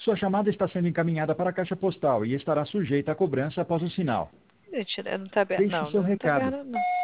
Sua chamada está sendo encaminhada para a caixa postal e estará sujeita a cobrança após o sinal. Mentira, não tá aberto. Deixe Não, seu não tá recado. aberto, não.